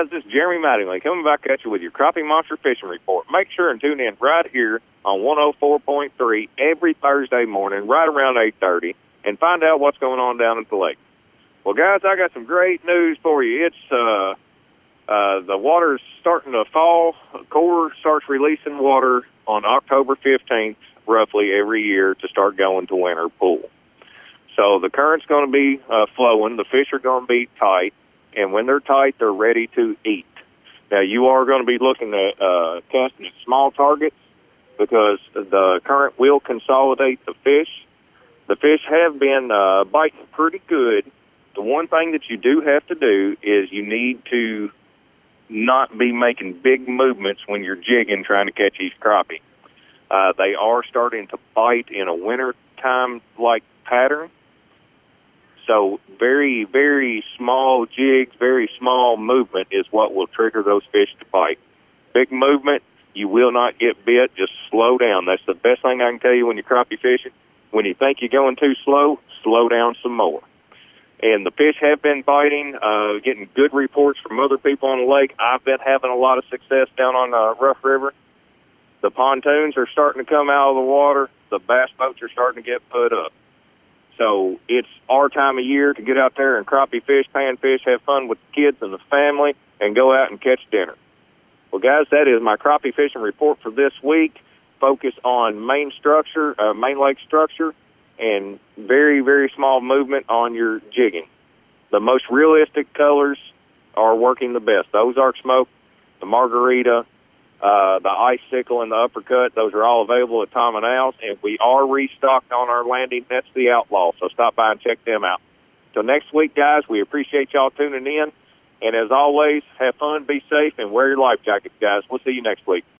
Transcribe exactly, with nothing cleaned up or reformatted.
guys, this is Jeremy Mattingly coming back at you with your Crappie Monster Fishing Report. Make sure and tune in right here on one oh four point three every Thursday morning, right around eight thirty, and find out what's going on down at the lake. Well, guys, I got some great news for you. It's uh, uh, the water's starting to fall. Corps starts releasing water on October fifteenth, roughly every year, to start going to winter pool. So the current's going to be uh, flowing. The fish are going to be tight. And when they're tight, they're ready to eat. Now, you are going to be looking at uh, casting at small targets because the current will consolidate the fish. The fish have been uh, biting pretty good. The one thing that you do have to do is you need to not be making big movements when you're jigging trying to catch these crappie. Uh, they are starting to bite in a wintertime-like pattern. So very, very small jigs, very small movement is what will trigger those fish to bite. Big movement, you will not get bit. Just slow down. That's the best thing I can tell you when you're crappie fishing. When you think you're going too slow, slow down some more. And the fish have been biting, uh, getting good reports from other people on the lake. I've been having a lot of success down on uh, Rough River. The pontoons are starting to come out of the water. The bass boats are starting to get put up. So it's our time of year to get out there and crappie fish, panfish, have fun with the kids and the family, and go out and catch dinner. Well, guys, that is my crappie fishing report for this week. Focus on main structure, uh, main lake structure, and very, very small movement on your jigging. The most realistic colors are working the best. The Ozark Smoke, the Margarita, Uh, the Icicle and the Uppercut, those are all available at Tom and Al's, and we are restocked on our landing. That's the Outlaw, so stop by and check them out. Till next week, guys, we appreciate y'all tuning in, and as always, have fun, be safe, and wear your life jackets, guys. We'll see you next week.